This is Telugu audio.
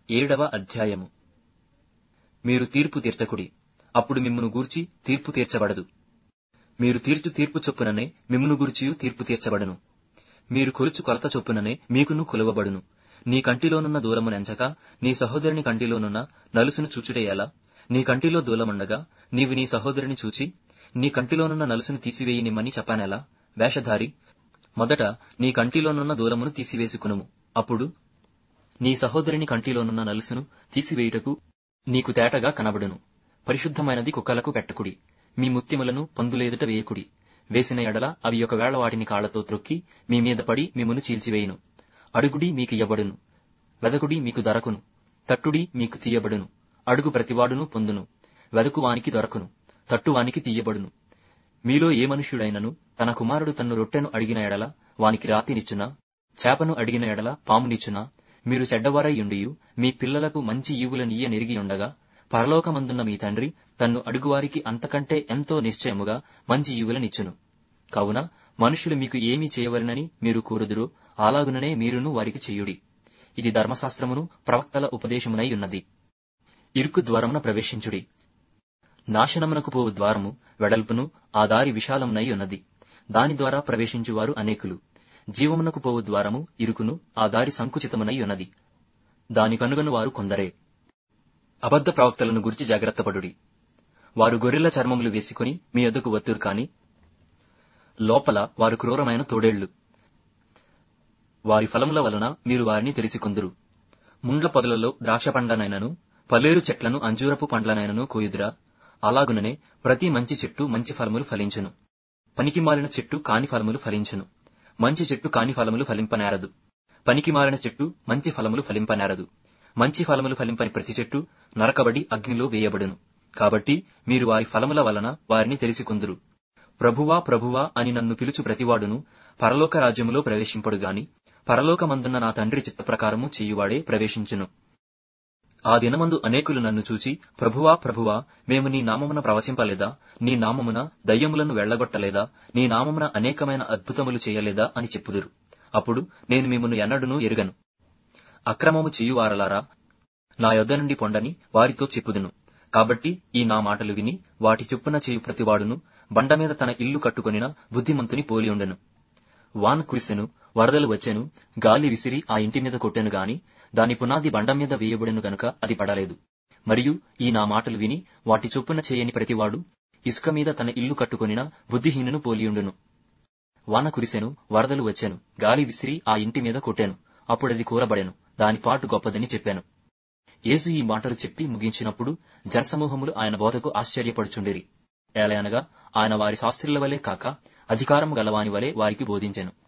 7వ అధ్యాయము. మీరు తీర్పు తీర్చకుడి, అప్పుడు మిమ్మును గూర్చి తీర్పు తీర్చబడదు. మీరు తీర్చు తీర్పు చొప్పుననే మిమ్మును గూర్చియు తీర్పు తీర్చబడును. మీరు కొలుచు కొలత చొప్పుననే మీకును కొలువబడును. నీ కంటిలోనున్న దూలమునెంచక నీ సహోదరుని కంటిలోనున్న నలుసును చూచుట ఎలా? నీ కంటిలో దూలముండగా నీవు నీ సహోదరుని చూచి నీ కంటిలోనున్న నలుసును తీసివేయనిమ్మని చెప్పానెలా? వేషధారి, మొదట నీ కంటిలోనున్న దూలమును తీసివేసుకునుము, అప్పుడు నీ సహోదరుని కంటిలోనున్న నలుసును తీసివేయుటకు నీకు తేటగా కనబడును. పరిశుద్ధమైనది కుక్కలకు పెట్టకుడి. మీ ముత్యములను పందులేదుట వేయకుడి. వేసిన ఎడల అవి ఒకవేళ వాటిని కాళ్లతో త్రొక్కి మీ మీద పడి మిమ్మును చీల్చివేయును. అడుగుడి, మీకు ఇయ్యబడును. వెదకుడి, మీకు దొరకును. తట్టుడి, మీకు తీయబడును. అడుగు ప్రతివాడును పొందును. వెదకువానికి దొరకును. తట్టువానికి తీయబడును. మీలో ఏ మనుష్యుడైనను తన కుమారుడు తన్ను రొట్టెను అడిగిన ఎడల వానికి రాతినిచ్చునా? చేపను అడిగిన ఎడల పామునిచ్చునా? మీరు చెడ్డవారయ్యుండియు మీ పిల్లలకు మంచి ఈవులనియ్య నెరిగియుండగా పరలోకమందున్న మీ తండ్రి తన్ను అడుగువారికి అంతకంటే ఎంతో నిశ్చయముగా మంచి ఈవులనిచ్చును. కావున మనుషులు మీకు ఏమీ చేయవలెనని మీరు కోరుదురో అలాగుననే మీరును వారికి చేయుడి. ఇది ధర్మశాస్త్రమును ప్రవక్తల ఉపదేశమునై ఉన్నది. ఇరుకు ద్వారమున ప్రవేశించుడి. నాశనమునకు పోవు ద్వారము వెడల్పును ఆ దారి విశాలమునై ఉన్నది. దాని ద్వారా ప్రవేశించువారు అనేకులు. జీవమునకు పోవు ద్వారము ఇరుకును ఆ దారి సంకుచితమునై ఉన్నది. దాని కనుగొను వారు కొందరే. అబద్ధ ప్రవక్తలను గురించి జాగ్రత్తపడుడి. వారు గొర్రెల చర్మములు వేసుకుని మీ యొద్దకు వత్తురు కాని లోపల వారు క్రూరమైన తోడేళ్లు. వారి ఫలముల వలన మీరు వారిని తెలిసికొందురు. ముండ్ల పొదలలో ద్రాక్ష పండ్లనైనను పలేరు చెట్లను అంజూరపు పండ్లనైనను కోయుదురా? అలాగుననే ప్రతి మంచి చెట్టు మంచి ఫలములు ఫలించును. పనికి మాలిన చెట్టు కాని ఫలములు ఫలించును. మంచి చెట్టు కాని ఫలములు ఫలింపనేరదు. పనికి మాలిన చెట్టు మంచి ఫలములు ఫలింపనేరదు. మంచి ఫలములు ఫలింపని ప్రతి చెట్టు నరకబడి అగ్నిలో వేయబడును. కాబట్టి మీరు వారి ఫలముల వలన వారిని తెలిసికొందురు. ప్రభువా ప్రభువా అని నన్ను పిలుచు ప్రతివాడును పరలోక రాజ్యములో ప్రవేశింపడు గాని పరలోకమందున్న నా తండ్రి చిత్త ప్రకారము చేయువాడే ప్రవేశించును. ఆ దినమందు అనేకులు నన్ను చూచి, ప్రభువా ప్రభువా, మేము నీ నామమున ప్రవచింపలేదా? నీ నామమున దయ్యములను వెళ్లగొట్టలేదా? నీ నామమున అనేకమైన అద్భుతములు చేయలేదా అని చెప్పుదురు. అప్పుడు నేను మిమ్మును ఎన్నడూనూ ఎరుగను. అక్రమము చేయువారలారా, నా యొద్ద నుండి పొండని వారితో చెప్పుదును. కాబట్టి ఈ నా మాటలు విని వాటి చొప్పున చేయు ప్రతివాడును బండ మీద తన ఇల్లు కట్టుకొనిన బుద్ధిమంతుని పోలియుండెను. వాన కురిసెను, వరదలు వచ్చెను, గాలి విసిరి ఆ ఇంటి మీద కొట్టెను గాని దాని పునాది బండ మీద వేయబడెను గనుక అది పడలేదు. మరియు ఈ నా మాటలు విని వాటి చొప్పున చేయని ప్రతివాడు ఇసుక మీద తన ఇల్లు కట్టుకొనిన బుద్ధిహీనును పోలియుండును. వాన కురిసెను, వరదలు వచ్చెను, గాలి విసిరి ఆ ఇంటి మీద కొట్టెను, అప్పుడది కూలబడెను. దాని పాటు గొప్పదని చెప్పాను. యేసు ఈ మాటలు చెప్పి ముగించినప్పుడు జనసమూహములు ఆయన బోధకు ఆశ్చర్యపడుచుండిరి. ఏలయనగా ఆయన వారి శాస్త్రుల వలె కాక అధికారము గలవాని వలె వారికి బోధించెను.